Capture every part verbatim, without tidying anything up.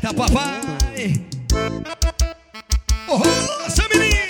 Eita, papai. Oh, seu menino.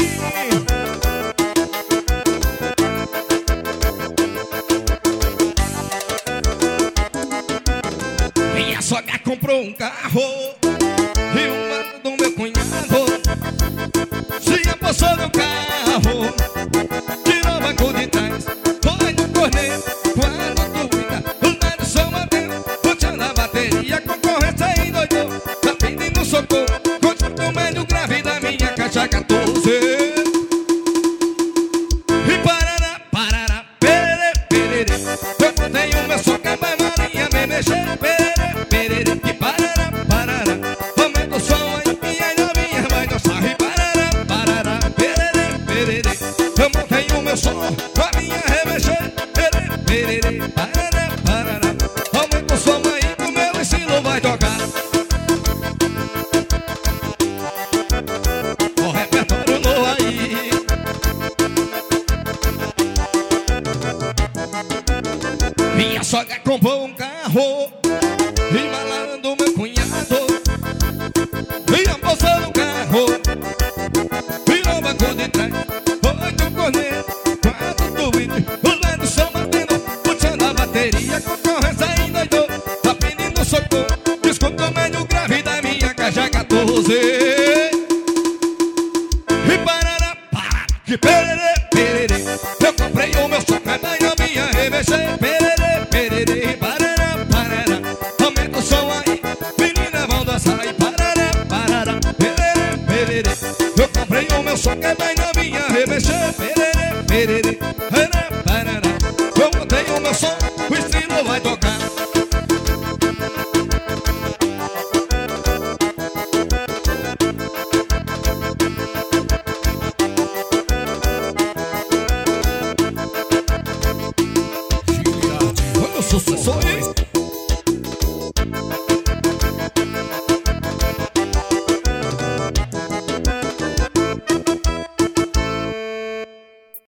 Minha sogra comprou um carro e uma do meu cunhado se apossou no carro, tirou o banco de trás, foi no corneto. Quando duvida, os velhos são batendo, puxando a bateria, a concorrência endoidou, tá pedindo socorro, contra o médio grave da minha caixa quatorze. E parará, parará, perere, perere, eu contei o meu soca, vai marinha me mexer, perere, perere, e parará, parará, aumenta o som aí, minha novinha vai dançar. E parará, parará, perere, perere, eu montei o meu som, a minha remexer, perere, perere, parará, parará, aumenta o som aí que o meu estilo vai tocar. O repertório novo aí. Minha sogra comprou um carro e malandro meu cunhado e a moça no carro virou o banco de trás, foi do corneto. Quando duvido, os velhos são batendo, puxando a bateria, a concorrência endoidou, tá pedindo socorro, escuta o médio grave da minha caixa quatorze. E parará, parará, que perere, perere, eu comprei o meu som, mas na minha remexer, perere, perere, parará, parará, aumenta o som aí, meninas vão dançar. E parará, parará, perere, perere, eu comprei o meu som, que vai na minha remexer, perere, perere, parará, parará, eu montei o meu som, o estilo vai tocar. Olha o sucesso aí.